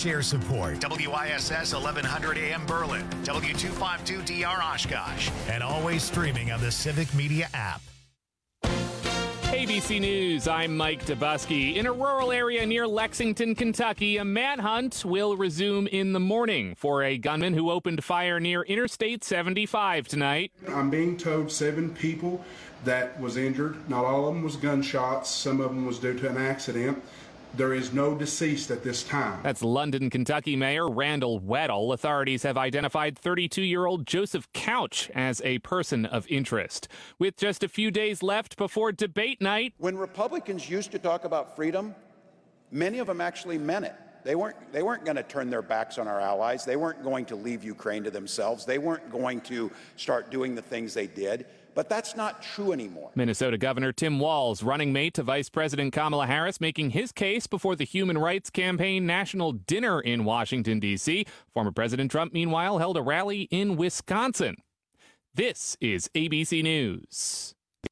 share support. WISS 1100 AM Berlin, W252DR Oshkosh, and always streaming on the Civic Media app. ABC News, I'm Mike Dubusky. In a rural area near Lexington, Kentucky, a manhunt will resume in the morning for a gunman who opened fire near Interstate 75 tonight. I'm being told 7 people that was injured. Not all of them was gunshots. Some of them was due to an accident. There is no deceased at this time. That's London, Kentucky Mayor Randall Weddle. Authorities have identified 32-year-old Joseph Couch as a person of interest. With just a few days left before debate night. When Republicans used to talk about freedom, many of them actually meant it. They weren't going to turn their backs on our allies. They weren't going to leave Ukraine to themselves. They weren't going to start doing the things they did. But that's not true anymore. Minnesota Governor Tim Walz, running mate to Vice President Kamala Harris, making his case before the Human Rights Campaign National Dinner in Washington, D.C. Former President Trump, meanwhile, held a rally in Wisconsin. This is ABC News.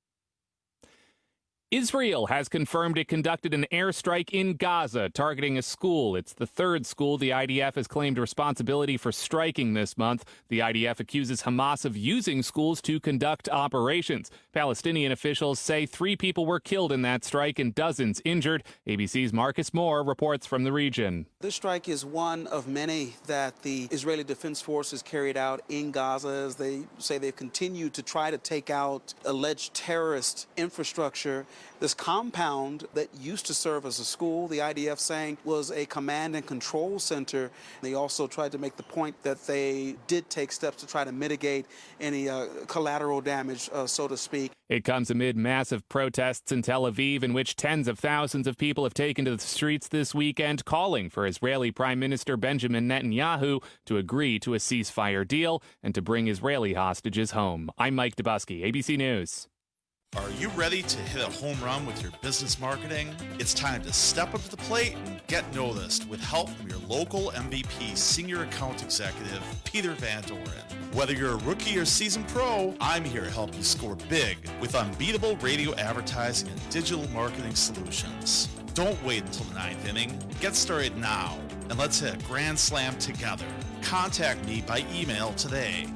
Israel has confirmed it conducted an airstrike in Gaza targeting a school. It's the third school the IDF has claimed responsibility for striking this month. The IDF accuses Hamas of using schools to conduct operations. Palestinian officials say 3 people were killed in that strike and dozens injured. ABC's Marcus Moore reports from the region. This strike is one of many that the Israeli Defense Forces carried out in Gaza as they say they've continued to try to take out alleged terrorist infrastructure. This compound that used to serve as a school, the IDF saying was a command and control center. They also tried to make the point that they did take steps to try to mitigate any collateral damage, so to speak. It comes amid massive protests in Tel Aviv in which tens of thousands of people have taken to the streets this weekend calling for Israeli Prime Minister Benjamin Netanyahu to agree to a ceasefire deal and to bring Israeli hostages home. I'm Mike Dubusky, ABC News. Are you ready to hit a home run with your business marketing? It's time to step up to the plate and get noticed with help from your local MVP Senior Account Executive, Peter Van Doren. Whether you're a rookie or seasoned pro, I'm here to help you score big with unbeatable radio advertising and digital marketing solutions. Don't wait until the 9th inning. Get started now, and let's hit a grand slam together. Contact me by email today,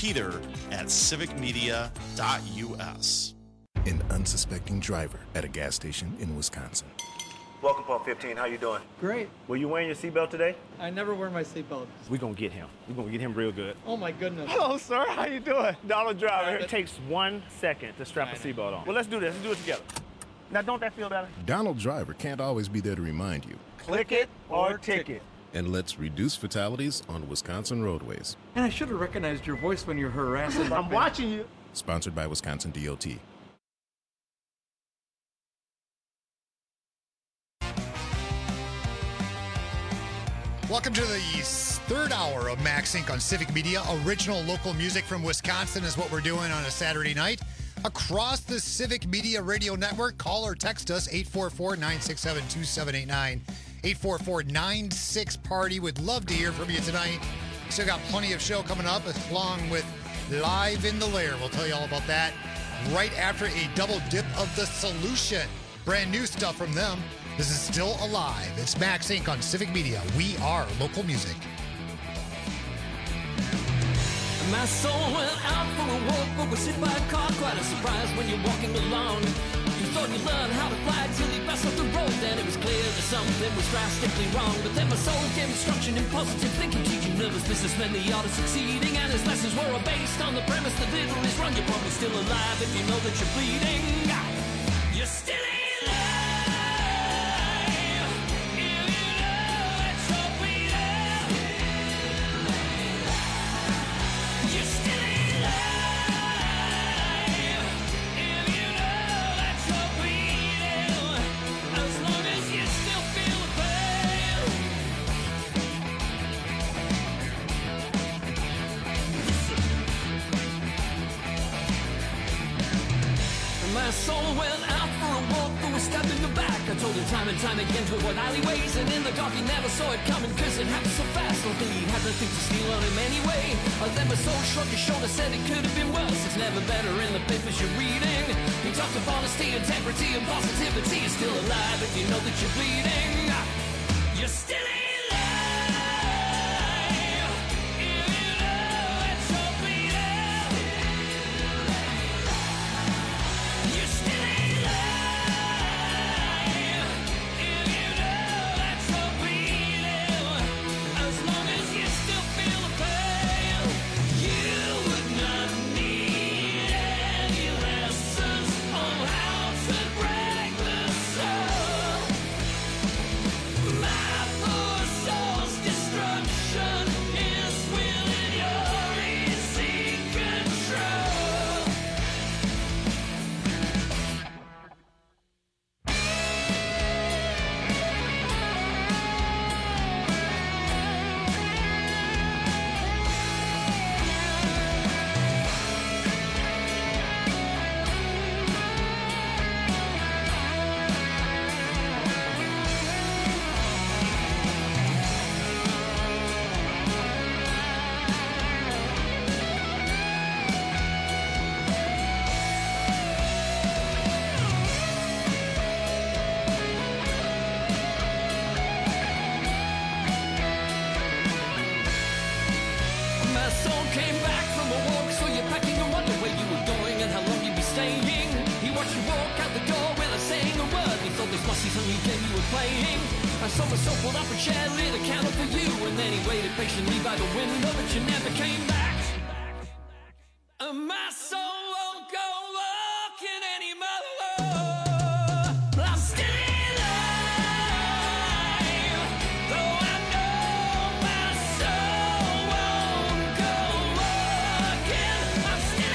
peter@civicmedia.us. An unsuspecting driver at a gas station in Wisconsin. Welcome, Pump 15. How you doing? Great. Were you wearing your seatbelt today? I never wear my seatbelt. We're going to get him. We're going to get him real good. Oh, my goodness. Hello, sir. How you doing? Donald Driver. It takes 1 second to strap a seatbelt on. Well, let's do this. Let's do it together. Now, don't that feel better? Donald Driver can't always be there to remind you. Click it or ticket. And let's reduce fatalities on Wisconsin roadways. And I should have recognized your voice when you're harassing. I'm watching you. Sponsored by Wisconsin DOT. Welcome to the third hour of Max Inc. on Civic Media. Original local music from Wisconsin is what we're doing on a Saturday night. Across the Civic Media Radio Network, call or text us 844-967-2789. 844-96-PARTY. Would love to hear from you tonight. Still got plenty of show coming up along with Live in the Lair. We'll tell you all about that right after a double dip of The Solution. Brand new stuff from them. This is Still Alive. It's Max Inc. on Civic Media. We are local music. My soul went out for a walk, but was hit by a car. Quite a surprise when you're walking along. You thought you learned how to fly till you passed off the road. Then it was clear that something was drastically wrong. But then my soul gave instruction in positive thinking, teaching nervous businessmen the art of succeeding. And his lessons were all based on the premise that little is wrong. You're probably still alive if you know that you're bleeding. You're still alive. My soul went out for a walk, but was stabbed in the back. I told him time and time again to avoid alleyways, and in the dark he never saw it coming, cause it happened so fast. Not that he had nothing to steal on him anyway. Then my soul shrugged his shoulder, said it could have been worse. It's never better in the papers you're reading. He talked of honesty, integrity, and positivity. You're still alive if you know that you're bleeding. You're still alive. and you then you were playing. I saw myself pulled up a chair, lit a candle for you, and then he waited patiently by the window, but you never came back. And my soul won't go walking anymore. I'm still alive, though I know my soul won't go walking. I'm still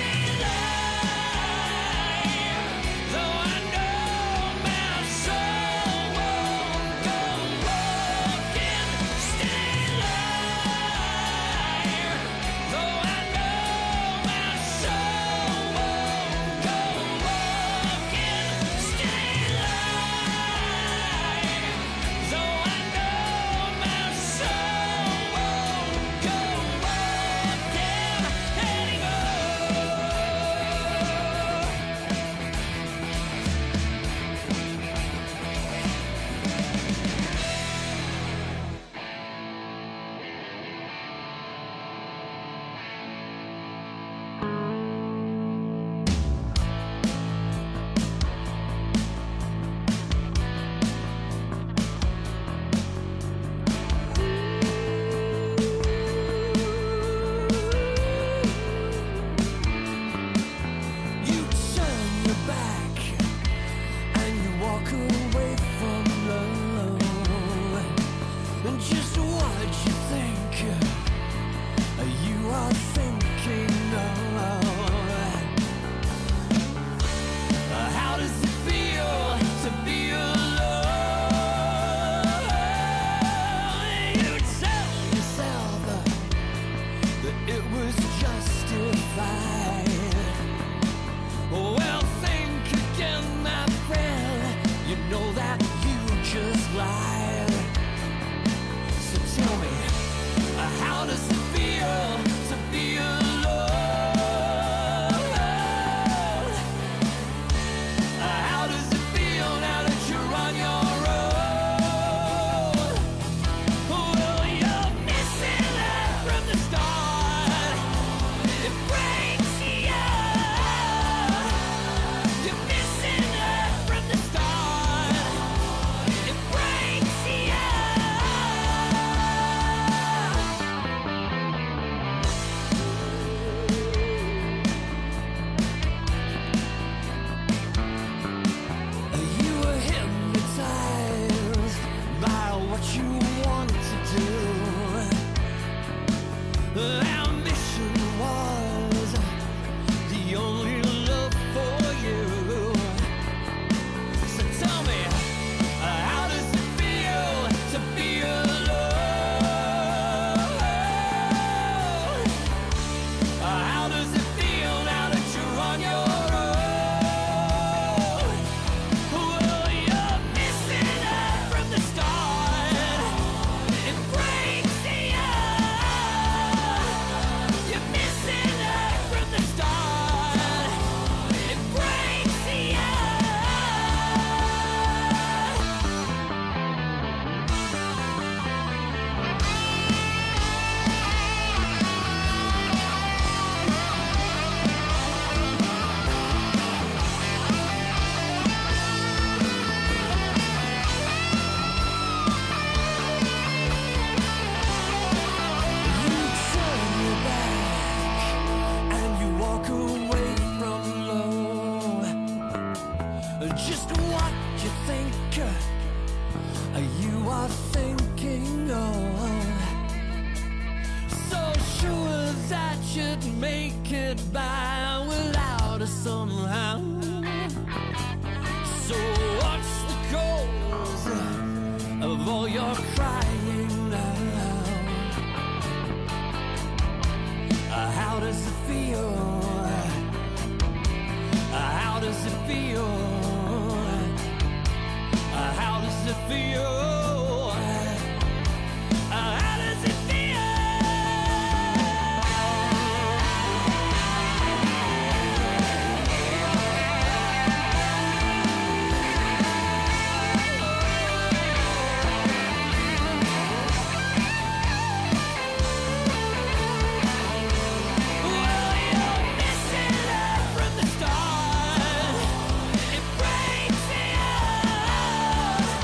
alive, though I know my soul won't go walking. Still alive, though I know my soul won't go walking. Still alive, though I know my soul won't go walking You turn your back and you walk away from love. And just what you think you are thinking of. How does it feel to be alone? You tell yourself that it was justified. Well, think again, my friend. You know that you just lied. So tell me, how does it feel to be alone? How does it feel now that you're on your own? Well, you're missing that from the start. It breaks you. You're missing that from the start. It breaks you. You were hypnotized by what you wanted to do. Our mission was the only love for you. So tell me, how does it feel to be alone? How does it feel now that you're on your own? Well, you're missing it from the start. It breaks you. You're missing it from the start. It breaks you. You turn your back and you walk away from love. Just what you think you are thinking of. So sure that you'd make it by without us somehow. So what's the cause of all your crying now? How does it feel? How does it feel? How does it feel? How does it feel? Well, you're missing it from the start. It breaks you.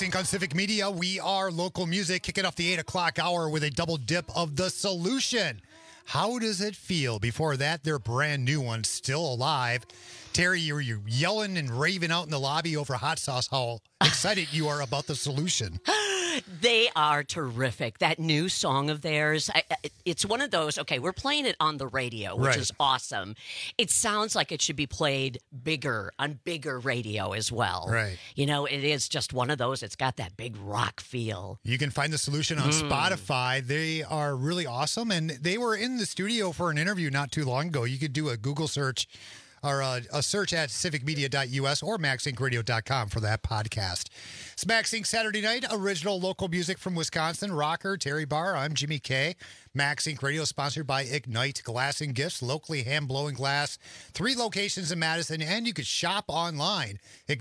Sync on Civic Media. We are local music, kicking off the 8 o'clock hour with a double dip of The Solution. How does it feel? Before that, their brand new one, Still Alive. Terry, you're yelling and raving out in the lobby over hot sauce, how excited you are about The Solution. They are terrific. That new song of theirs, it's one of those, okay, we're playing it on the radio, which is awesome. It sounds like it should be played bigger, on bigger radio as well. Right. You know, it is just one of those, it's got that big rock feel. You can find The Solution on Spotify. They are really awesome, and they were in the studio for an interview not too long ago. You could do a Google search or a search at civicmedia.us or maxinkradio.com for that podcast. It's Max Inc. Saturday night, original local music from Wisconsin. Rocker, Terry Barr, I'm Jimmy K. Max Inc. Radio sponsored by Ignite Glass and Gifts, locally hand-blowing glass. 3 locations in Madison, and you could shop online,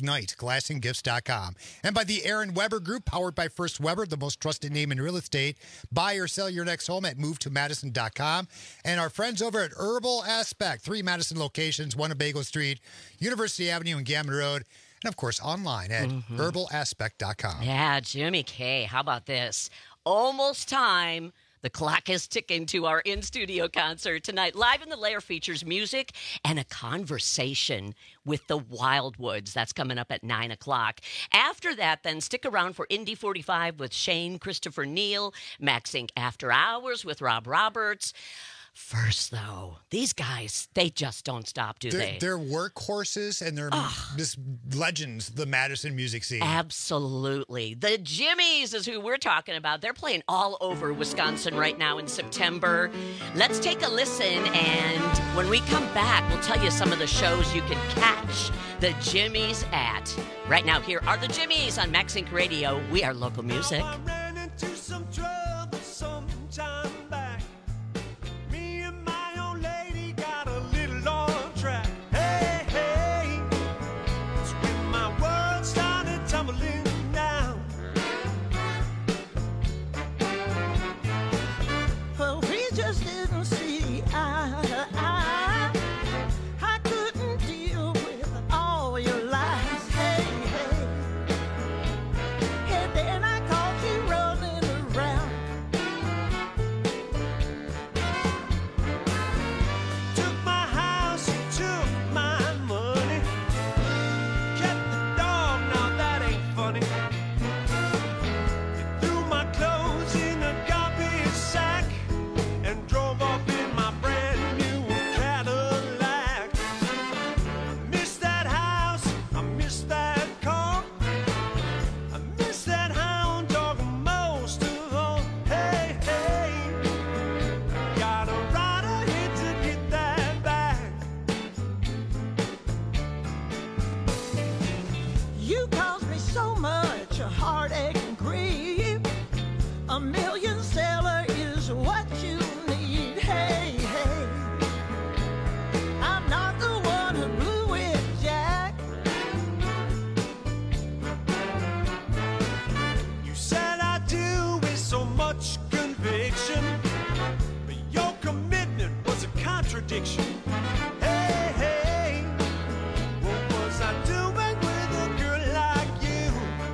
IgniteGlassandGifts.com. And by the Aaron Weber Group, powered by First Weber, the most trusted name in real estate. Buy or sell your next home at MoveToMadison.com. And our friends over at Herbal Aspect, 3 Madison locations, 1 on Bagel Street, University Avenue and Gammon Road. And, of course, online at herbalaspect.com. Yeah, Jimmy K, how about this? Almost time. The clock is ticking to our in-studio concert tonight. Live in the Lair features music and a conversation with the Wildwoods. That's coming up at 9 o'clock. After that, then, stick around for Indy 45 with Shane Christopher Neal, Max Inc. After Hours with Rob Roberts. First, though, these guys, they just don't stop, do they? They're workhorses, and they're just legends, the Madison music scene. Absolutely. The Jimmies is who we're talking about. They're playing all over Wisconsin right now in September. Let's take a listen, and when we come back, we'll tell you some of the shows you can catch the Jimmies at. Right now, here are the Jimmies on Max Inc. Radio. We are local music. I ran into some trouble some time back. Me and my old lady got a little on track. Hey, hey, it's when my world started tumbling down. Well, we just didn't see eye to eye. I couldn't deal with all your lies. Hey, hey. And then I caught you rolling around. Took my house, you took my money. Kept the dog, now that ain't funny. You threw my clothes in a garbage sack and drove off in my brand new Cadillac. I miss that house, I miss that car. I miss that hound dog most of all. Hey, hey, got a rider here to get that back. You caused me so much heartache and grief. A million sailor is what you need. Hey, hey. I'm not the one who blew it, Jack. You said I do with so much conviction, but your commitment was a contradiction. Hey, hey, what was I doing with a girl like you?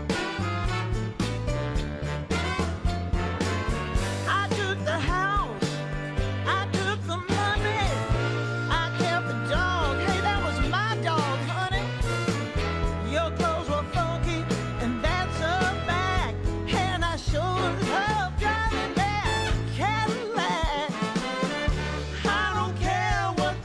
I took the house, I took the money, I kept the dog. Hey, that was my dog, honey. Your clothes were funky, and that's a fact. And I sure love driving that Cadillac. I don't care what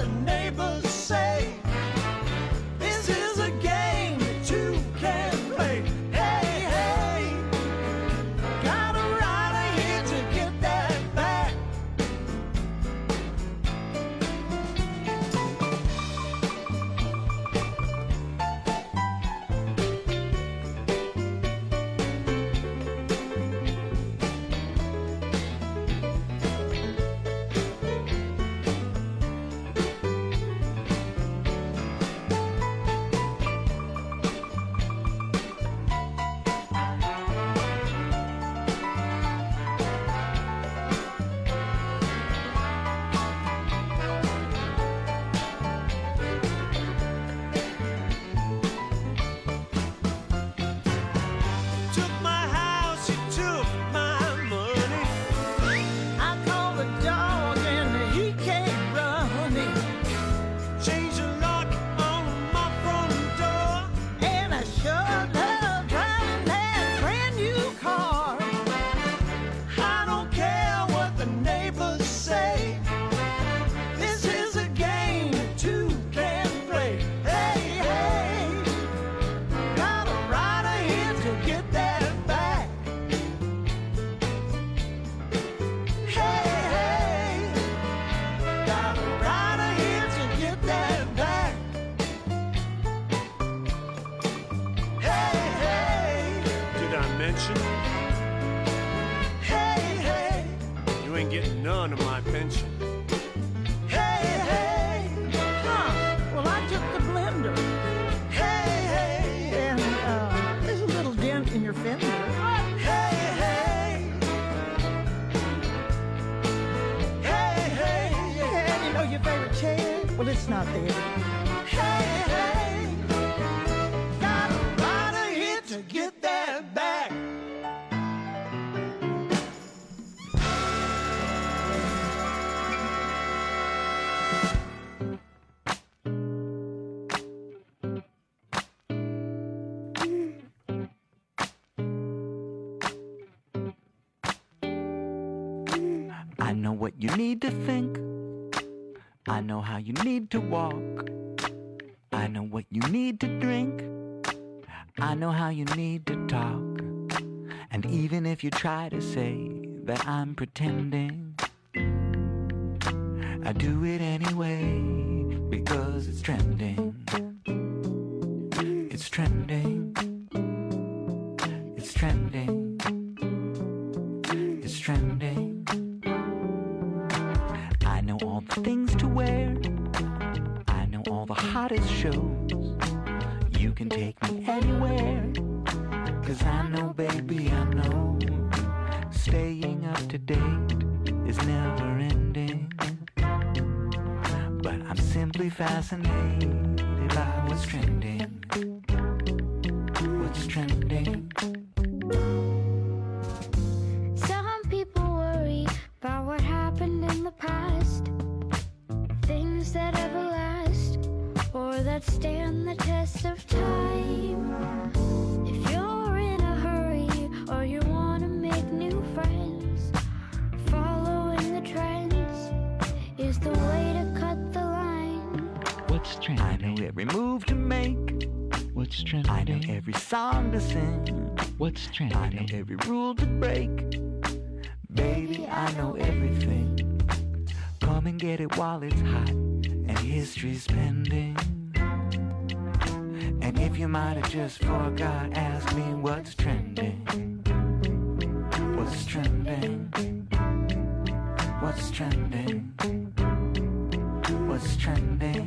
my pension. Hey, hey, huh? Well, I took the blender. Hey, hey, and there's a little dent in your fender. Hey, hey, hey, hey, and you know your favorite chair? Well, it's not there. Hey, hey, gotta ride a hit to get that back. I know what you need to think. I know how you need to walk. I know what you need to drink. I know how you need to talk. And even if you try to say that I'm pretending, I do it anyway because it's trending. It's trending. It's trending. It's trending. I know all the things to wear. I know all the hottest shows. You can take me anywhere. 'Cause I know, baby, I know. Staying up to date is never ending. But I'm simply fascinated by what's trending. What's trending? Some people worry about what happened in the past. Things that ever last or that stand the test of time. If you're in a hurry or you want to make new friends, following the trends is the way to cut the line. What's trending? I know every move to make. What's trending? I know every song to sing. What's trending? I know every rule to break. Baby, I know everything. Come and get it while it's hot and history's pending. And if you might have just forgot, ask me what's trending. What's trending? What's trending? What's trending?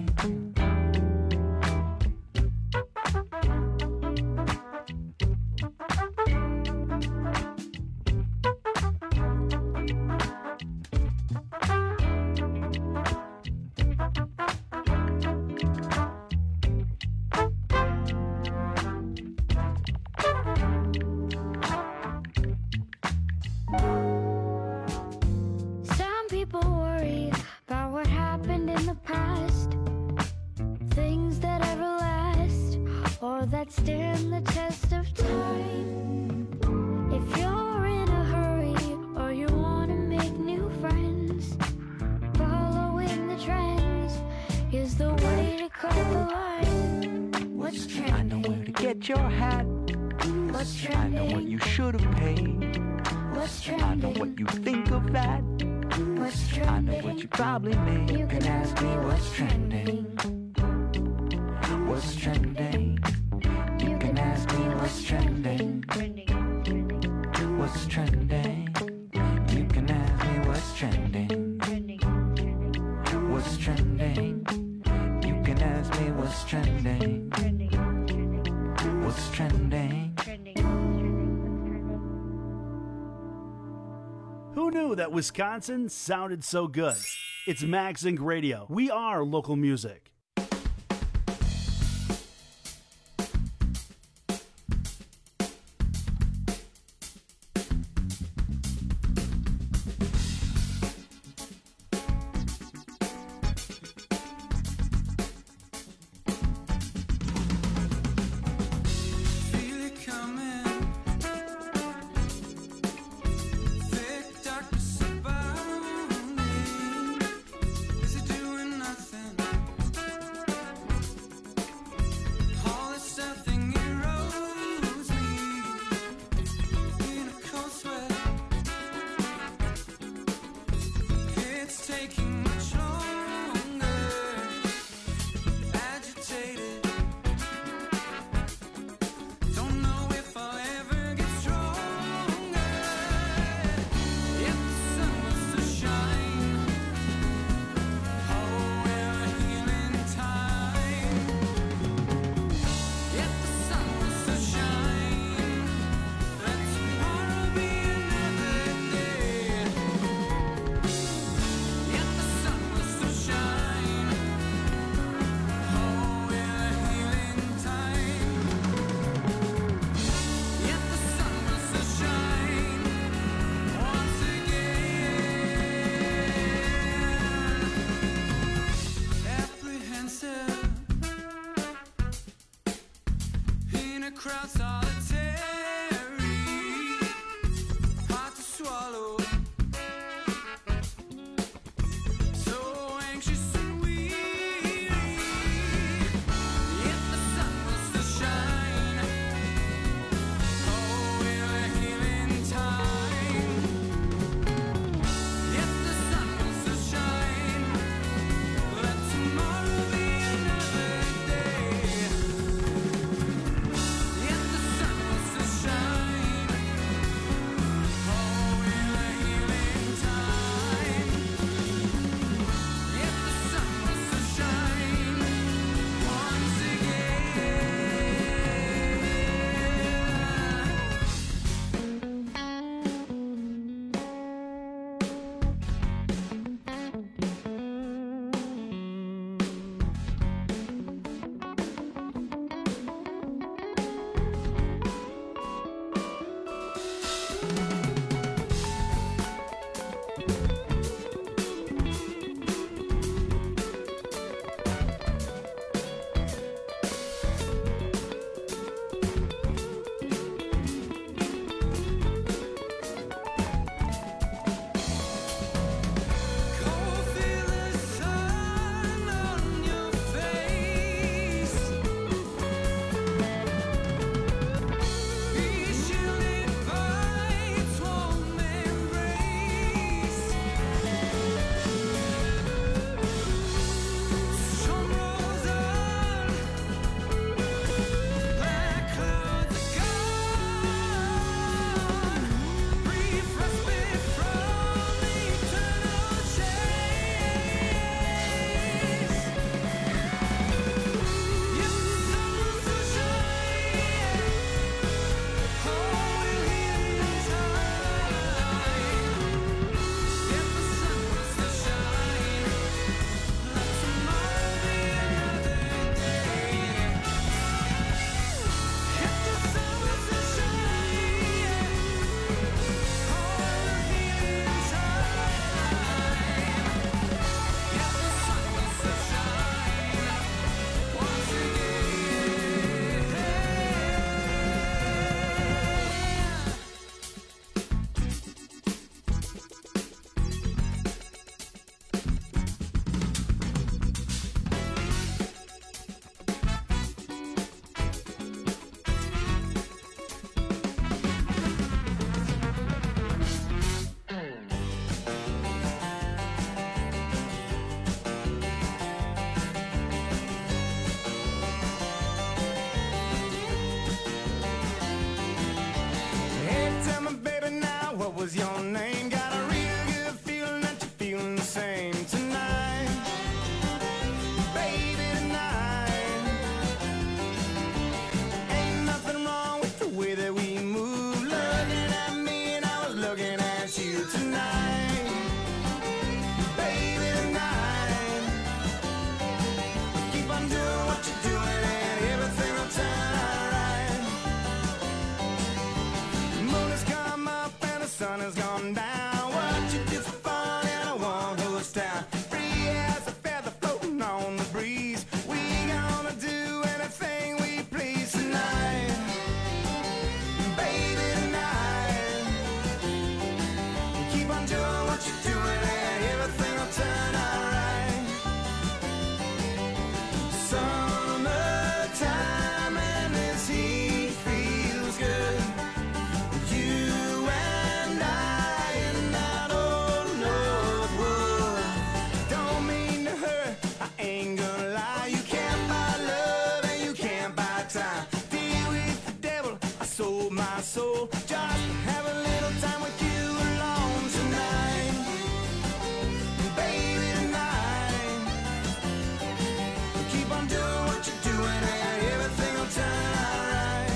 Some people worry about what happened in the past. Things that ever last or that stand the test of time. If you're in a hurry or you want to make new friends, following the trends is the way to cut the line. What's trending? I know where to get your hat. What's I trending? know what you should have paid. What's I know trending? what you think of that. What's I know trending? what you probably made. You can ask me what's trending. What's trending? You can ask me what's trending. What's trending? You can ask me what's trending. What's trending? You can ask me what's trending. What's trending? Who knew that Wisconsin sounded so good? It's Mag Zinc Radio. We are local music. Feel it coming. Thick darkness about me. Is it doing nothing? crowd solitary, hard to swallow. So anxious and weary, yet the sun was to shine. Oh, we're healing time. Yet the sun was to shine. Let tomorrow be another day. Yet the sun was to shine. Oh, we're healing time. Yet the sun was to shine once Hey, tell me, baby, now what was your name? Got a real good feeling that you're feeling the same tonight, baby, tonight. Ain't nothing wrong with the way that we move. Looking at me and I was looking at you tonight, baby, tonight. Keep on doing what you're doing and everything will turn out right. Moon has come up and the sun has gone down. What you do for fun and I won't who's down. Free as a feather floating on the breeze. We gonna do anything we please tonight, baby, tonight. Keep on doing what you're doing and everything will turn out right. Summertime and this heat feels good. You and I in that old North Wood. Don't mean to hurt, I ain't gonna lie. You can't buy love and you can't buy time. Deal with the devil, I sold my soul. Just have a little time with you alone tonight, baby, tonight. Keep on doing what you're doing and everything will turn out right.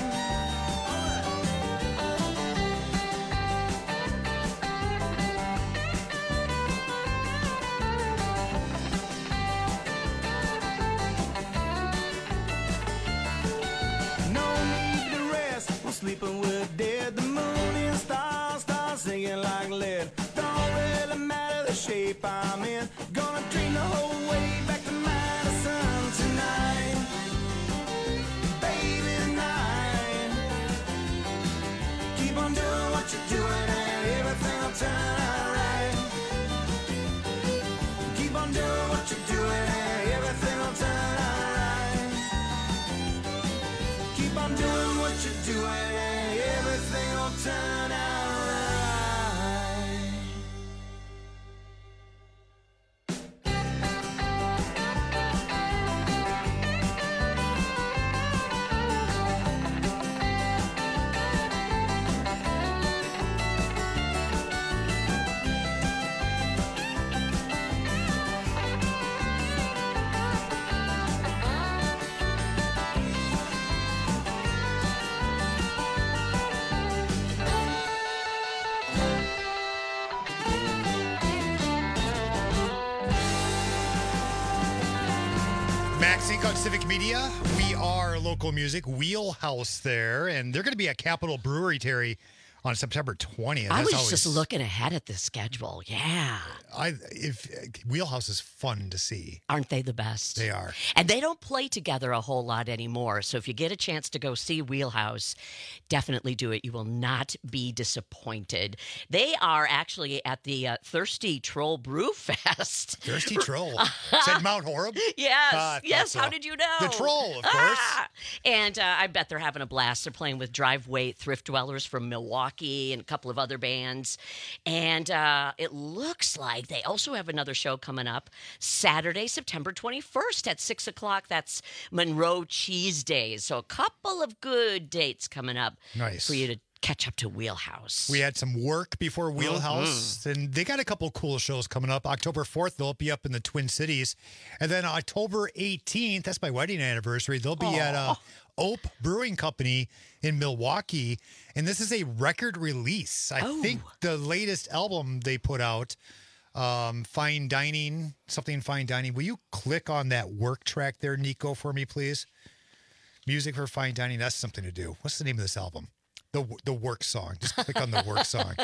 No need to rest, I'm sleeping with dead. The moon and stars start singing like lead. Don't really matter the shape I'm in. Gonna dream the whole way back to Madison tonight, baby, tonight. on doing what you're doing and everything will turn out right. Keep on doing what you're doing and everything will turn out right. Max Inc. on Civic Media. We are local music, Wheelhouse there, and they're going to be at Capitol Brewery, Terry, on September 20th. I was just looking ahead at the schedule. Yeah. If Wheelhouse is fun to see. Aren't they the best? They are. And they don't play together a whole lot anymore. So if you get a chance to go see Wheelhouse, definitely do it. You will not be disappointed. They are actually at the Thirsty Troll Brew Fest. Thirsty Troll. Said Mount Horeb? Yes. Yes. So. How did you know? The Troll, of course. And I bet they're having a blast. They're playing with Drive Weight, Thrift Dwellers from Milwaukee, and a couple of other bands. And it looks like they also have another show coming up Saturday, September 21st at 6 o'clock. That's Monroe Cheese Days. So a couple of good dates coming up for you to catch up to Wheelhouse. We had some work before Wheelhouse, and they got a couple cool shows coming up. October 4th, they'll be up in the Twin Cities. And then October 18th, that's my wedding anniversary, they'll be at Ope Brewing Company in Milwaukee. And this is a record release. I think the latest album they put out, Fine Dining, something Fine Dining. Will you click on that work track there, Nico, for me, please? Music for Fine Dining, that's something to do. What's the name of this album? The work song. Just click on the work song.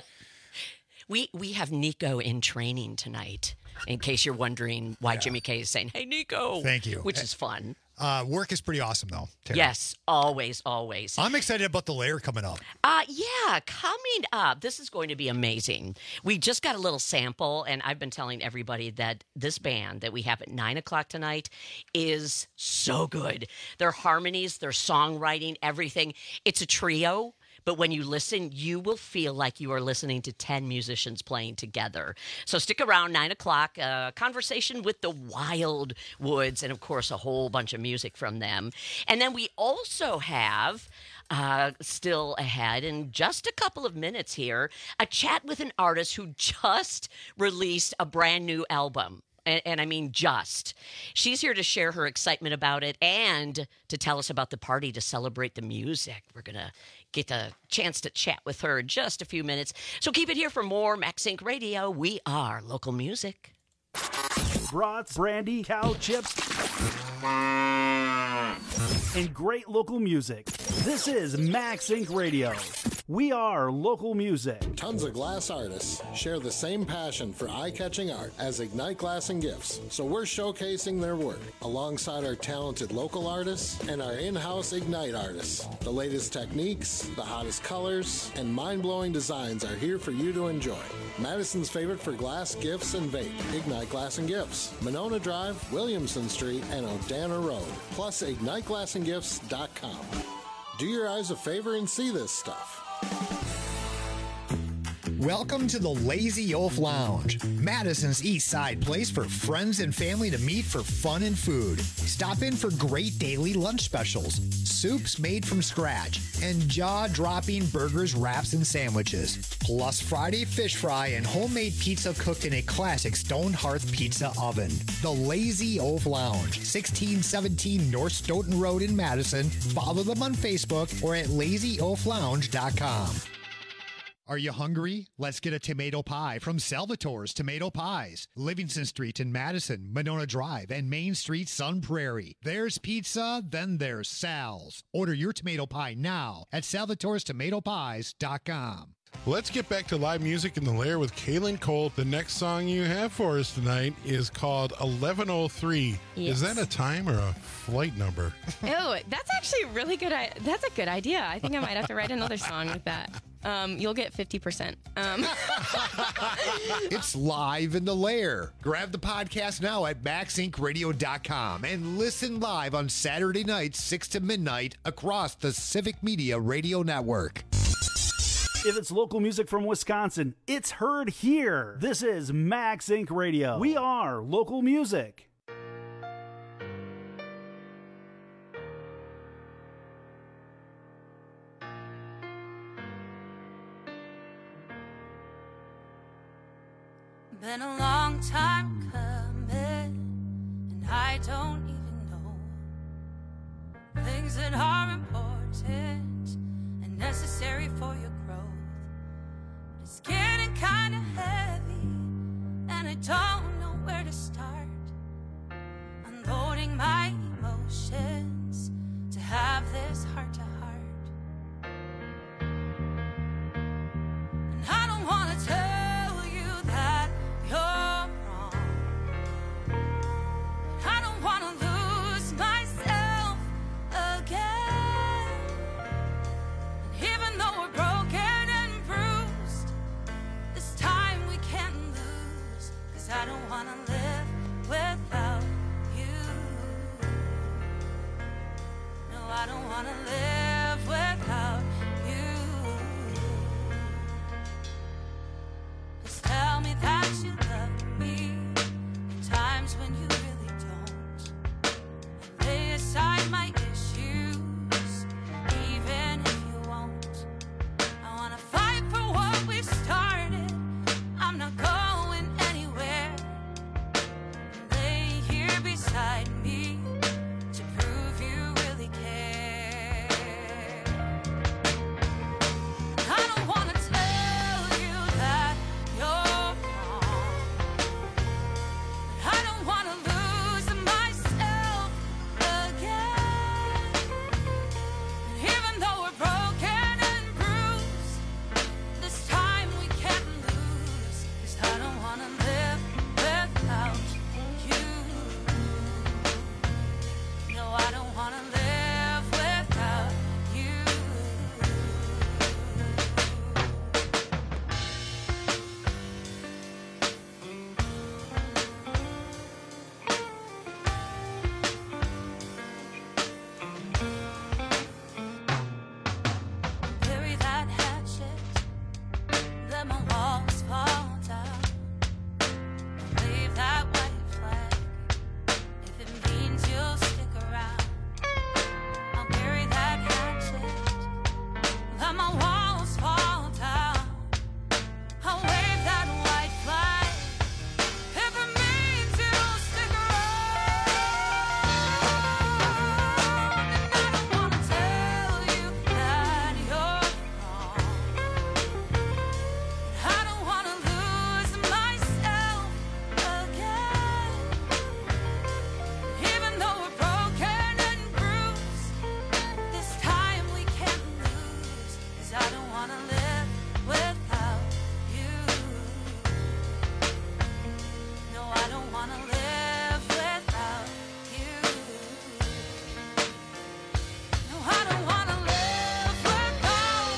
We have Nico in training tonight, in case you're wondering why Jimmy K is saying, "Hey, Nico." Thank you. Which is fun. Work is pretty awesome, though, Terry. Yes, always, always. I'm excited about the Lair coming up. Yeah, coming up. This is going to be amazing. We just got a little sample, and I've been telling everybody that this band that we have at 9 o'clock tonight is so good. Their harmonies, their songwriting, everything. It's a trio. But when you listen, you will feel like you are listening to 10 musicians playing together. So stick around, 9 o'clock, conversation with the Wildwoods, and, of course, a whole bunch of music from them. And then we also have, still ahead, in just a couple of minutes here, a chat with an artist who just released a brand new album. And I mean just. She's here to share her excitement about it and to tell us about the party to celebrate the music. We're going to get a chance to chat with her in just a few minutes. So keep it here for more Max Inc. Radio. We are local music. Brats, brandy, cow chips, and great local music. This is Max Inc. Radio. We are local music. Tons of glass artists share the same passion for eye-catching art as Ignite Glass and Gifts, so we're showcasing their work alongside our talented local artists and our in-house Ignite artists. The latest techniques, the hottest colors, and mind-blowing designs are here for you to enjoy. Madison's favorite for glass, gifts, and vape, Ignite Glass and Gifts, Monona Drive, Williamson Street, and Odana Road, plus IgniteGlassandGifts.com. Do your eyes a favor and see this stuff. Welcome to the Lazy Oaf Lounge, Madison's East Side place for friends and family to meet for fun and food. Stop in for great daily lunch specials, soups made from scratch, and jaw-dropping burgers, wraps, and sandwiches. Plus Friday fish fry and homemade pizza cooked in a classic stone hearth pizza oven. The Lazy Oaf Lounge, 1617 North Stoughton Road in Madison. Follow them on Facebook or at lazyoaflounge.com. Are you hungry? Let's get a tomato pie from Salvatore's Tomato Pies. Livingston Street in Madison, Monona Drive, and Main Street, Sun Prairie. There's pizza, then there's Sal's. Order your tomato pie now at salvatorestomatopies.com. Let's get back to live music in the Lair with Kaylin Cole. The next song you have for us tonight is called 1103. Yes. Is that a time or a flight number? Oh, that's actually really good. That's a good idea. I think I might have to write another song with that. You'll get 50%. It's Live in the Lair. Grab the podcast now at MaxIncRadio.com and listen live on Saturday nights, 6 to midnight, across the Civic Media Radio Network. If it's local music from Wisconsin, it's heard here. This is Max Inc. Radio. We are local music. Been a long time coming, and I don't even know things that are important and necessary for your growth. But it's getting kind of heavy, and I don't know where to start. Unloading my emotions to have this heart to heart. And I don't want to tell you that you're wrong. I don't want to lose myself again. And even though we're broken and bruised, this time we can't lose. 'Cause I don't want to live without you. No, I don't want to live without you. Just tell me that you love me in times when you really don't. And lay aside my issues, even if you won't. I want to fight for what we've started. I'm not going anywhere. Lay here beside me to prove you really care. I don't want to tell you that you're wrong. I don't want to lose myself again. And even though we're broken and bruised, this time we can't lose. 'Cause I don't want to live without you. No, I don't want to live without you. Bury that hatchet, let my walls fall down. Leave that white flag if it means you'll stick around. I'll bury that hatchet, let my walls fall down. I'll wave that white flag if it means you'll stick around. And I don't want to tell you that you're wrong. I don't want to lose myself again. Even though we're broken and bruised, this time we can't lose. 'Cause I don't want to live without you. No, I don't want to live without you. No, I don't want to live without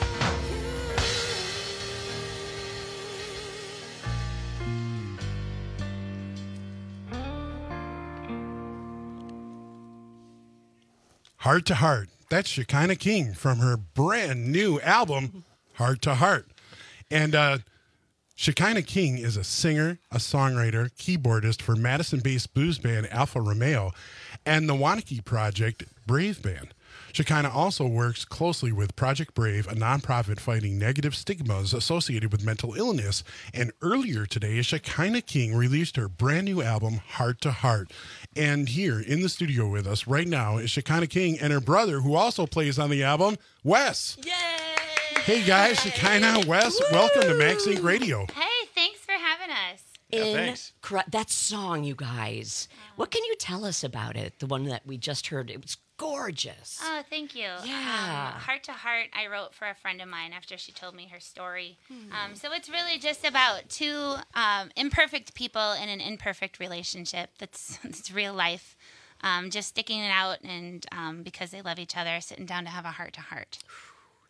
Heart to Heart. That's Shekinah King from her brand new album, Heart to Heart. And Shekinah King is a singer, a songwriter, keyboardist for Madison-based blues band Alfa Romeo and the Wanakee Project Brave Band. Shekinah also works closely with Project Brave, a nonprofit fighting negative stigmas associated with mental illness. And earlier today, Shekinah King released her brand new album, Heart to Heart. And here in the studio with us right now is Shekinah King and her brother, who also plays on the album, Wes. Yay! Hey guys, Shekinah, Wes, welcome to Max Inc. Radio. Hey, thanks for having us. That song, you guys. What can you tell us about it? The one that we just heard. It was gorgeous. Oh, thank you. Yeah. Heart to Heart, I wrote for a friend of mine after she told me her story. So it's really just about two imperfect people in an imperfect relationship. That's real life. Just sticking it out and because they love each other, sitting down to have a heart to heart.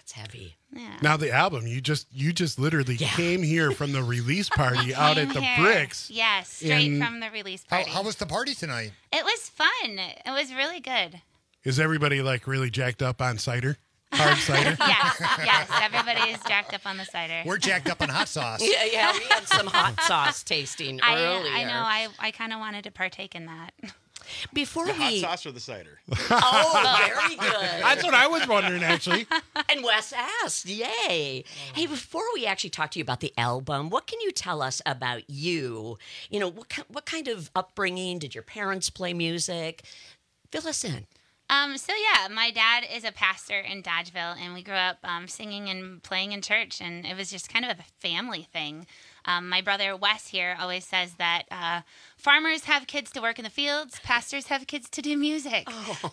That's heavy. Yeah. Now the album, you just literally came here from the release party out at the Here. Bricks. Yes, straight And from the release party. How was the party tonight? It was fun. It was really good. Is everybody like really jacked up on cider? Hard cider? Yes, everybody is jacked up on the cider. We're jacked up on hot sauce. Yeah, we had some hot sauce tasting earlier. I know. I kind of wanted to partake in that. Before The hot sauce or the cider? Oh, very good. That's what I was wondering, actually. And Wes asked, yay. Hey, before we actually talk to you about the album, what can you tell us about you? You know, what kind of upbringing? Did your parents play music? Fill us in. So yeah, my dad is a pastor in Dodgeville, and we grew up singing and playing in church, and it was just kind of a family thing. My brother Wes here always says that farmers have kids to work in the fields, pastors have kids to do music.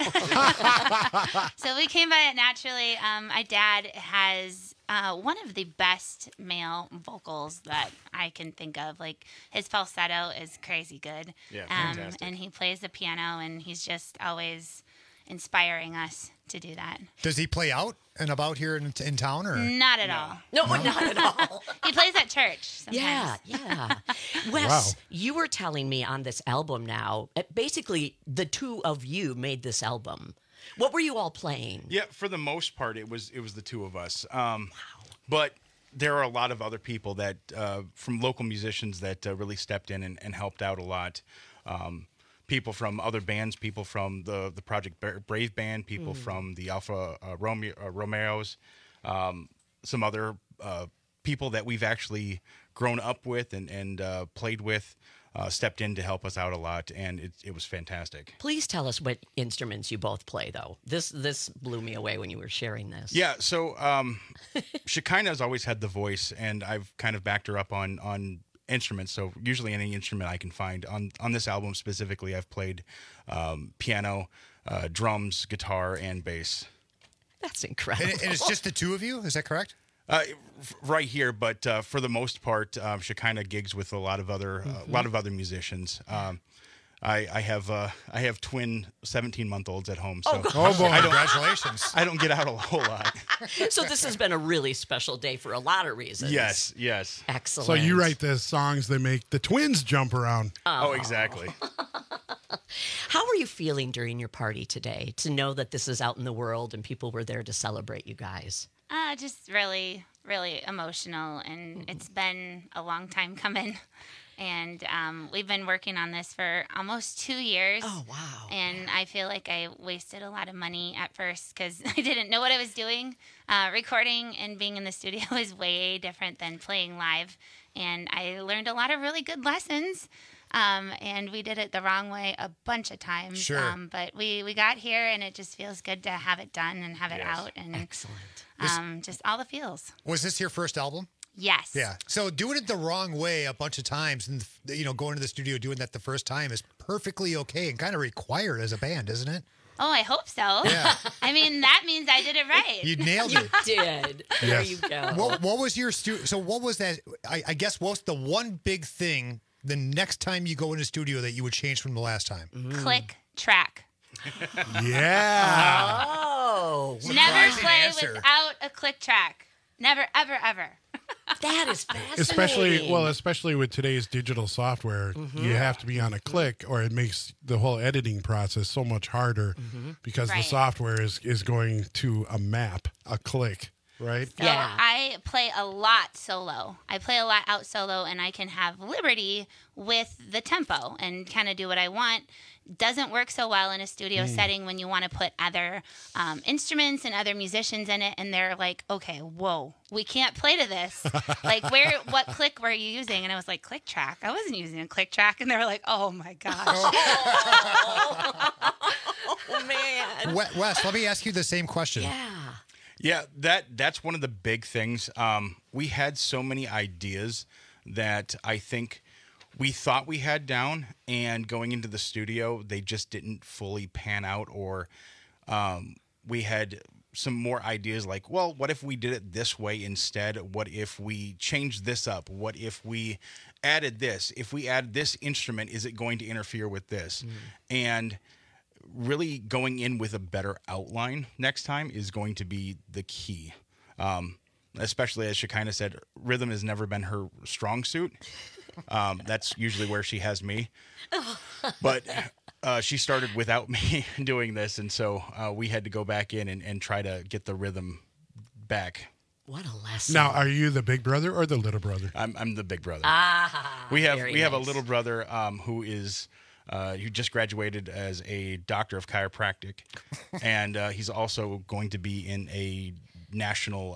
So we came by it naturally. My dad has one of the best male vocals that I can think of. Like, his falsetto is crazy good. Yeah, fantastic. And he plays the piano, and he's just always inspiring us to do that. Does he play out and about here in town, or Not at all. No, not at all. He plays at church sometimes. Yeah. Wes, Wow. you were telling me on this album now, basically the two of you made this album. What were you all playing? Yeah, for the most part, it was the two of us. But there are a lot of other people that from local musicians that really stepped in and helped out a lot. People from other bands, people from the Project Brave band, people from the Alpha Romeos, some other people that we've actually grown up with and played with, stepped in to help us out a lot, and it was fantastic. Please tell us what instruments you both play, though. This blew me away when you were sharing this. Yeah, so Shekinah has always had the voice, and I've kind of backed her up on instruments. So usually any instrument I can find. On this album specifically, I've played piano, drums, guitar, and bass. That's incredible. and it's just the two of you? Is that correct? Right here, but for the most part, Shekinah gigs with a lot of other musicians. I have twin 17-month-olds at home, so Oh, boy. Congratulations. I don't get out a whole lot. So this has been a really special day for a lot of reasons. Yes. Excellent. So you write the songs that make the twins jump around. Oh, exactly. How are you feeling during your party today to know that this is out in the world and people were there to celebrate you guys? Just really, really emotional, and it's been a long time coming. And we've been working on this for almost 2 years. Oh, wow. And I feel like I wasted a lot of money at first because I didn't know what I was doing. Recording and being in the studio is way different than playing live. And I learned a lot of really good lessons. And we did it the wrong way a bunch of times. Sure. But we got here, and it just feels good to have it done and have it out. And excellent. Just all the feels. Was this your first album? Yes. Yeah. So doing it the wrong way a bunch of times and, going to the studio doing that the first time is perfectly okay and kind of required as a band, isn't it? Oh, I hope so. Yeah. I mean, that means I did it right. You nailed it. You did. There you go. What was your so what was that? I guess what's the one big thing the next time you go in the studio that you would change from the last time? Click track. Yeah. Oh. Never play answer. without a click track. Never, ever, ever. That is fascinating. Especially with today's digital software, you have to be on a click, or it makes the whole editing process so much harder because the software is going to a map, a click, right? So I play a lot solo. I play a lot out solo, and I can have liberty with the tempo and kind of do what I want. Doesn't work so well in a studio setting when you want to put other instruments and other musicians in it, and they're like, okay, whoa, we can't play to this. Like, what click were you using? And I was like, click track. I wasn't using a click track. And they were like, oh my gosh. Oh, man. Wes, let me ask you the same question. Yeah, that's one of the big things. We had so many ideas that I think we thought we had down, and going into the studio, they just didn't fully pan out, or we had some more ideas like, well, what if we did it this way instead? What if we changed this up? What if we added this? If we add this instrument, is it going to interfere with this? And really going in with a better outline next time is going to be the key. Especially as Shekinah said, rhythm has never been her strong suit. That's usually where she has me. But she started without me doing this, and so we had to go back in and try to get the rhythm back. What a lesson. Now, are you the big brother or the little brother? I'm the big brother. We have a little brother who is who just graduated as a doctor of chiropractic, and he's also going to be in a national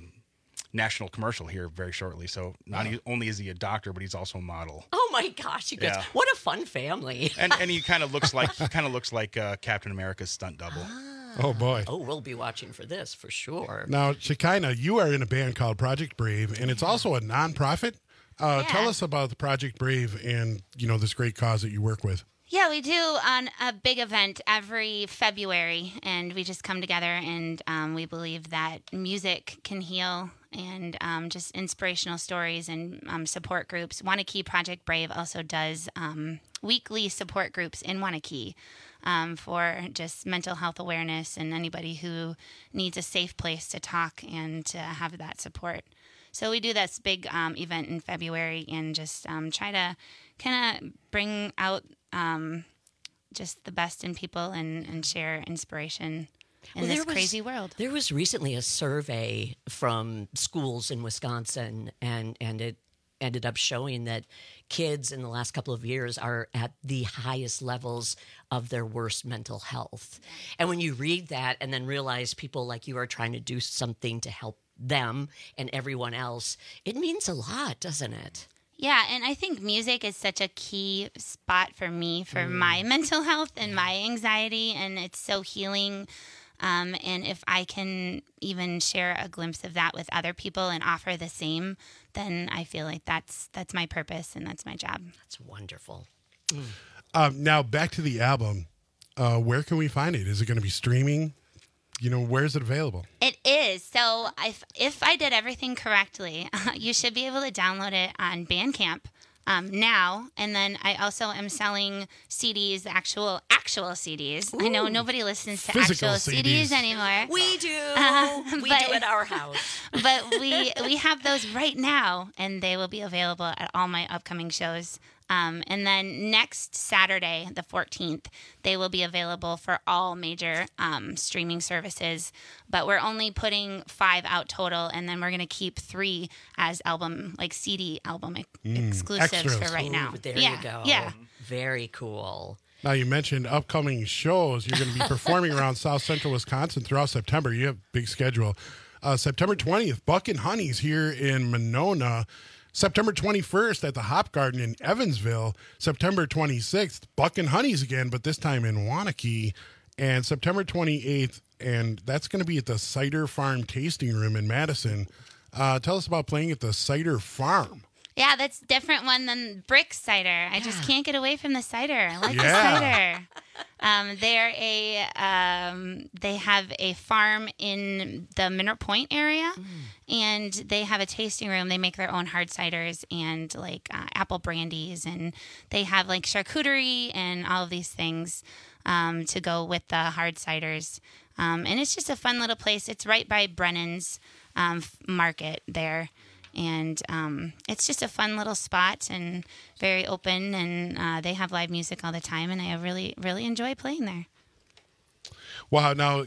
commercial here very shortly. So not only is he a doctor, but he's also a model. Oh my gosh, you guys! Yeah. What a fun family. And he kind of looks like Captain America's stunt double. Oh boy! Oh, we'll be watching for this for sure. Now, Shekinah, you are in a band called Project Brave, and it's also a nonprofit. Tell us about the Project Brave and this great cause that you work with. Yeah, we do on a big event every February, and we just come together and we believe that music can heal, and just inspirational stories and support groups. Wanakee Project Brave also does weekly support groups in Wanakee for just mental health awareness and anybody who needs a safe place to talk and to have that support. So we do this big event in February and just try to kind of bring out just the best in people and share inspiration in this crazy world. There was recently a survey from schools in Wisconsin, and it ended up showing that kids in the last couple of years are at the highest levels of their worst mental health. And when you read that and then realize people like you are trying to do something to help them and everyone else, it means a lot, doesn't it? Yeah, and I think music is such a key spot for me, for my mental health and my anxiety, and it's so healing. And if I can even share a glimpse of that with other people and offer the same, then I feel like that's my purpose and that's my job. That's wonderful. Now, back to the album. Where can we find it? Is it going to be streaming? Where is it available? It is. So if I did everything correctly, you should be able to download it on Bandcamp now. And then I also am selling CDs, actual CDs. Ooh. I know nobody listens to Physical actual CDs anymore. We do. We do at our house. But we have those right now, and they will be available at all my upcoming shows. And then next Saturday, the 14th, they will be available for all major streaming services. But we're only putting 5 out total, and then we're going to keep 3 as CD album exclusives extras. for right now. Ooh, there you go. Yeah. Very cool. Now, you mentioned upcoming shows. You're going to be performing around South Central Wisconsin throughout September. You have a big schedule. September 20th, Buck and Honey's here in Monona. September 21st at the Hop Garden in Evansville. September 26th, Buck and Honey's again, but this time in Wanakee. And September 28th, and that's going to be at the Cider Farm Tasting Room in Madison. Tell us about playing at the Cider Farm. Yeah, that's a different one than Brick Cider. I just can't get away from the cider. I like the cider. They have a farm in the Minot Point area, and they have a tasting room. They make their own hard ciders and apple brandies, and they have charcuterie and all of these things to go with the hard ciders. And it's just a fun little place. It's right by Brennan's market there. And it's just a fun little spot and very open, and they have live music all the time, and I really, really enjoy playing there. Wow. Now,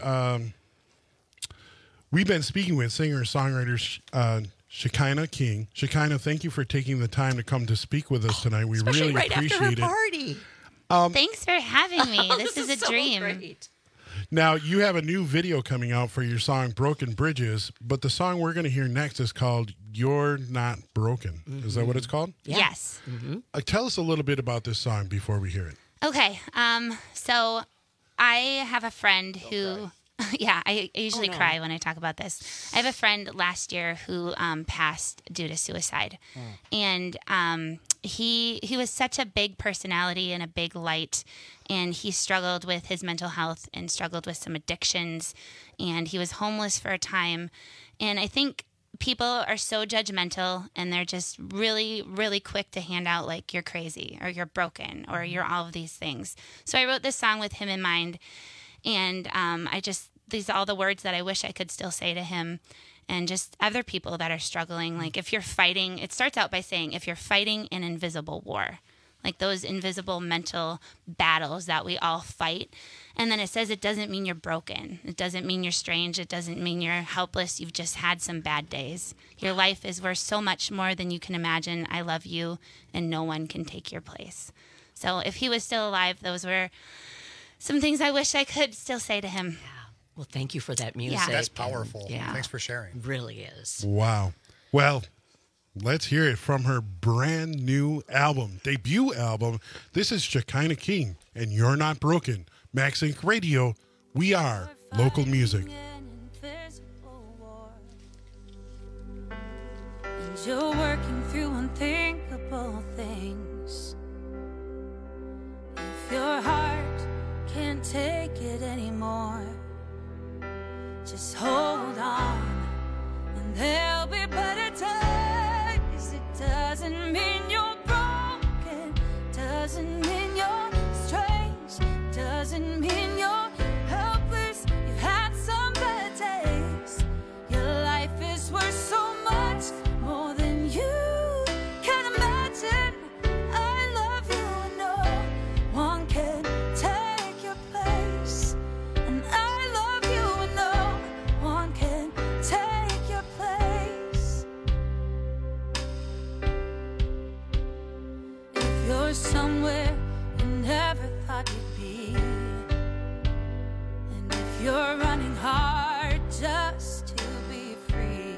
we've been speaking with singer-songwriter Shekinah King. Shekinah, thank you for taking the time to come to speak with us tonight. We really appreciate it. Party. Thanks for having me. This is a dream. Great. Now, you have a new video coming out for your song Broken Bridges, but the song we're going to hear next is called You're Not Broken. Mm-hmm. Is that what it's called? Yeah. Yes. Mm-hmm. Tell us a little bit about this song before we hear it. Okay. So I have a friend who... Yeah, I usually cry when I talk about this. I have a friend last year who passed due to suicide. And he was such a big personality and a big light, and he struggled with his mental health and struggled with some addictions, and he was homeless for a time. And I think people are so judgmental, and they're just really, really quick to hand out you're crazy or you're broken or you're all of these things. So I wrote this song with him in mind. And I just these all the words that I wish I could still say to him, and just other people that are struggling. Like if you're fighting, it starts out by saying, if you're fighting an invisible war, like those invisible mental battles that we all fight. And then it says it doesn't mean you're broken. It doesn't mean you're strange. It doesn't mean you're helpless. You've just had some bad days. Your life is worth so much more than you can imagine. I love you, and no one can take your place. So if he was still alive, those were some things I wish I could still say to him. Well, thank you for that music. Yeah. That's powerful. Yeah. Thanks for sharing. It really is. Wow. Well, let's hear it from her brand new album, debut album. This is Shekinah King, and You're Not Broken. Max Inc. Radio, we are local music. And you're working through unthinkable things. If your heart can't take it anymore, just hold on, and there'll be better times. It doesn't mean you're broken, doesn't mean you're strange, doesn't mean you're helpless. You've had some bad days. Your life is worth so much more than you can imagine. I love you and no one can take your place. And I love you and no one can take your place. If you're somewhere you never thought you'd be, and if you're running hard just to be free,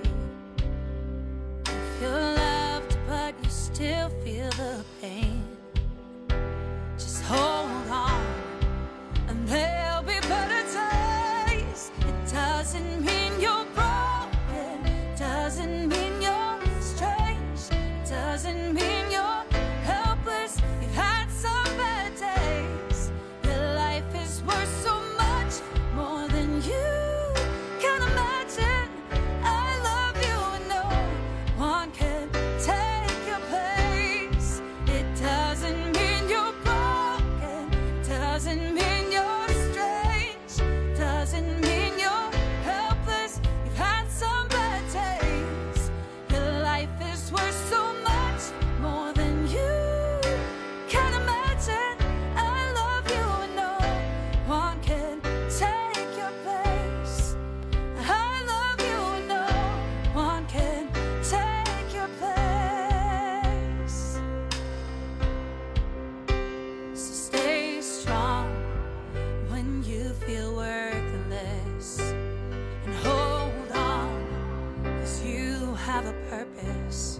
if you're loved but you still feel the pain, just hold on, and there'll be better days. It doesn't mean you're broken, doesn't mean you're strange, doesn't mean you're helpless. You've had some bad days. Your life is worth so much more than you can imagine. I love you and no one can take your place. It doesn't mean you're broken, doesn't mean you're strange, doesn't mean you're helpless. You've had some bad days. Your life is worth so much more than you can imagine. I love you and no one can take your place. I love you and no one can take your place. So stay strong when you feel worthless, and hold on, 'cause you have a purpose.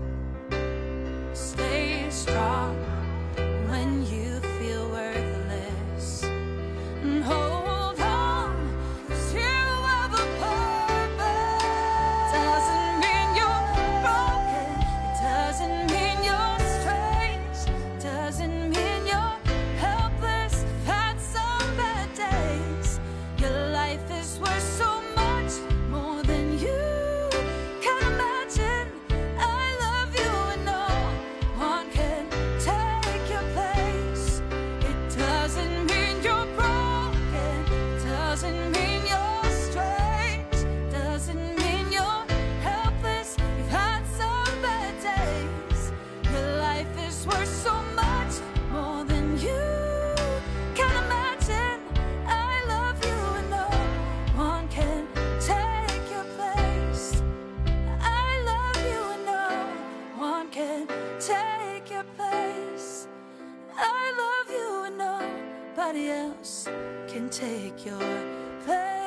Stay strong when you feel worthless, and hold on, 'cause you have a purpose. Doesn't mean you're broken, it doesn't mean you're strange, doesn't mean you're helpless. You've had some bad days. Your life is worth so much more than you can imagine. I love you and no one can take your place. It doesn't mean you're broken, doesn't mean you're strange, doesn't mean you're helpless. You've had some bad days. Your life is worth so much more than you can imagine. I love you and no one can take your place. I love you and no one can take your place. I love you and nobody else can take your place.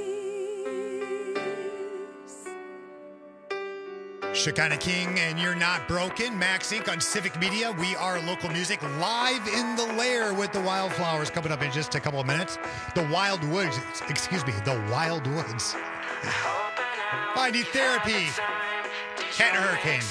Shekinah King and You're Not Broken. Max Inc. on Civic Media. We are local music, live in the lair with the Wildflowers coming up in just a couple of minutes. The Wild Woods. Excuse me, the Wild Woods. I need therapy. Cat and a Hurricane.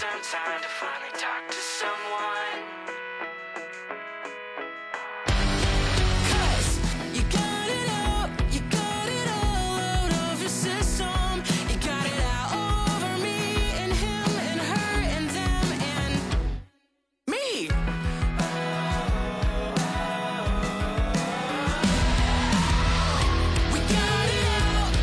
You got it out, you got it all out of your system. You got it out over me and him and her and them and me. We got it out,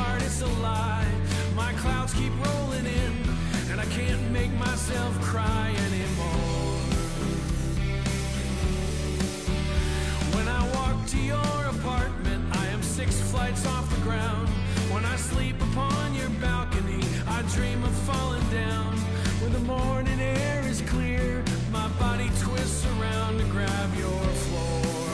heart, it's a lie. My clouds keep rolling in, and I can't make myself cry anymore. When I walk to your apartment, I am 6 flights off the ground. When I sleep upon your balcony, I dream of falling down. When the morning air is clear, my body twists around to grab your floor.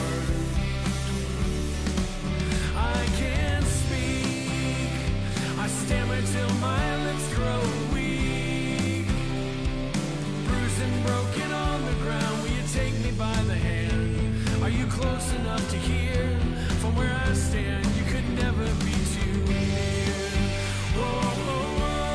I can't speak, I stammer till my lips grow weak. Bruised and broken on the ground, will you take me by the hand? Are you close enough to hear? From where I stand, you could never be too near. Whoa, whoa,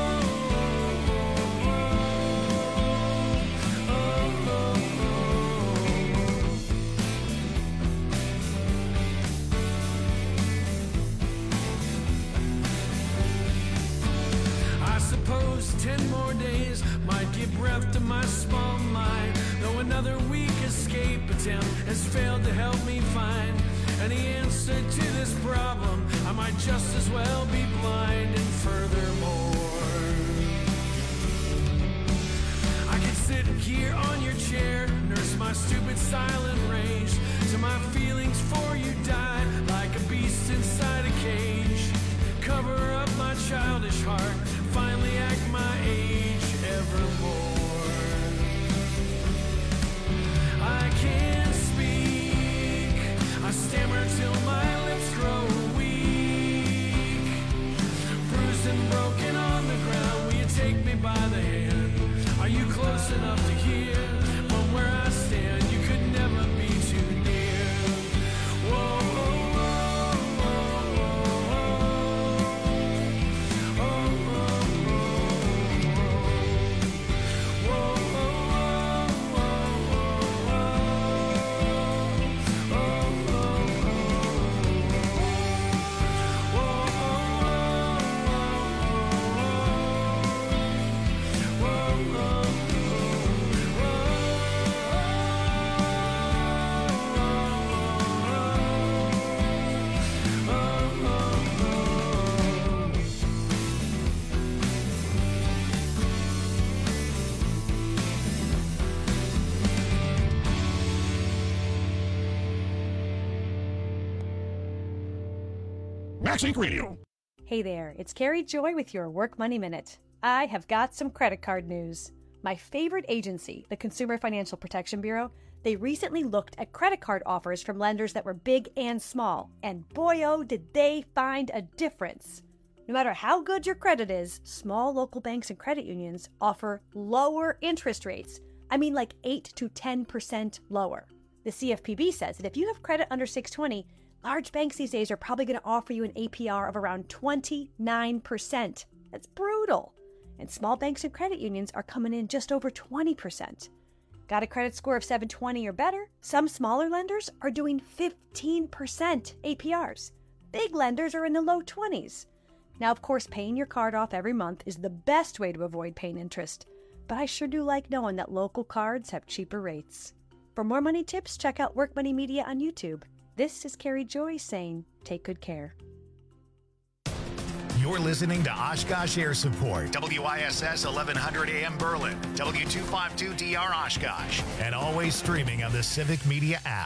I suppose 10 more days might give breath to my small mind. Though another weak escape attempt has failed to help me find any answer to this problem, I might just as well be blind. And furthermore, I could sit here on your chair, nurse my stupid silent rage, till my feelings for you die like a beast inside a cage. Cover up my childish heart, finally act my age evermore. I can't speak, I stammer till my lips grow weak. Bruised and broken on the ground, will you take me by the hand? Are you close enough to hear? From where I stand, you could never be too near. Whoa, whoa, Max Inc. Radio. Hey there, it's Carrie Joy with your Work Money Minute. I have got some credit card news. My favorite agency, the Consumer Financial Protection Bureau, they recently looked at credit card offers from lenders that were big and small, and boy oh did they find a difference. No matter how good your credit is, small local banks and credit unions offer lower interest rates. I mean like 8 to 10% lower. The CFPB says that if you have credit under 620, large banks these days are probably going to offer you an APR of around 29%. That's brutal. And small banks and credit unions are coming in just over 20%. Got a credit score of 720 or better? Some smaller lenders are doing 15% APRs. Big lenders are in the low 20s. Now, of course, paying your card off every month is the best way to avoid paying interest. But I sure do like knowing that local cards have cheaper rates. For more money tips, check out Work Money Media on YouTube. This is Carrie Joy saying, take good care. You're listening to Oshkosh Air Support, WISS 1100 AM Berlin, W252DR Oshkosh, and always streaming on the Civic Media app.